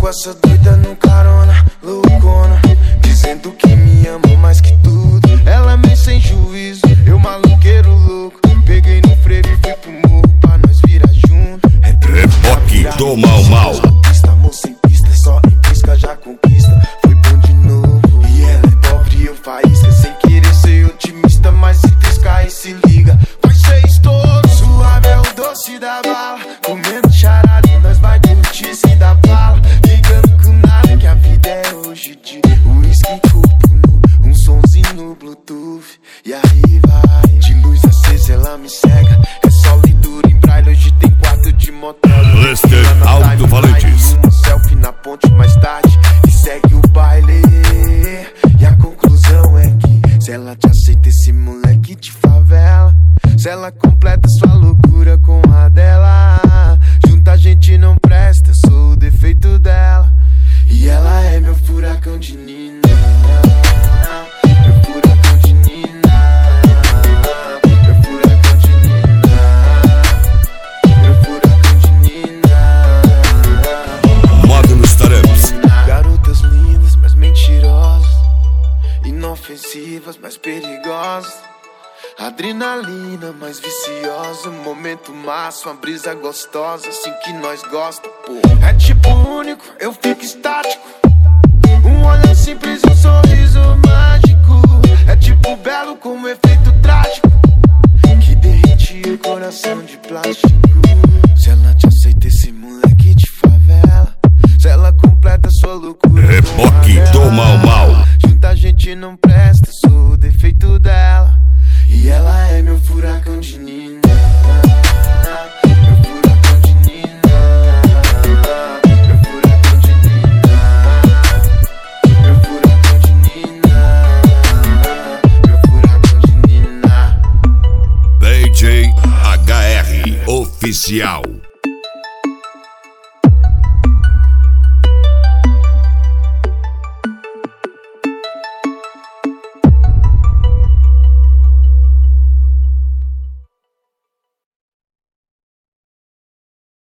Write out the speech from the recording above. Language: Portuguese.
com essa doida no carona, loucona, dizendo que me ama mais que tudo. Ela meio sem juízo, eu maluqueiro louco. Peguei no frevo e fui pro morro pra nós virar junto. Reboque do Mau. Amor sem pista, só em pisca já conquista. Foi bom de novo. E ela é pobre e eu faísca. Sem querer ser otimista, mas se triscar e se liga, vai ser estouro. Suave é o doce da bala, comendo charada e nós vai curtir sem dar bala. Ligando com nada que a vida é hoje de uísque, corpo nu, um sonzinho no Bluetooth. E aí vai, de luz acesa ela me cega. É só leitura em braille, hoje tem quarto de motel. Lester Alto-Falantes. Uma selfie na ponte mais tarde e segue o baile. E a conclusão é que se ela te aceita, esse moleque de favela, se ela completa sua loucura com a dela, junta a gente não presta, eu sou o defeito dela. E ela é meu furacão de Nina, meu furacão de Nina, meu furacão de Nina, meu furacão de Nina. Módulos Tarepas. Garotas lindas, mas mentirosas, inofensivas, mas perigosas. Adrenalina mais viciosa, momento massa, uma brisa gostosa, assim que nós gosta, pô. É tipo único, eu fico estático. Um olhar simples e um sorriso mágico. É tipo belo com um efeito trágico que derrete o coração de plástico. Se ela te aceita, esse moleque de favela, se ela completa sua loucura. Reboque do Mau. Junta a gente não presta, sou o defeito dela. E ela é meu furacão de Nina, meu furacão de Nina, meu furacão de Nina, meu furacão de Nina, meu furacão de Nina. DJ HR Oficial.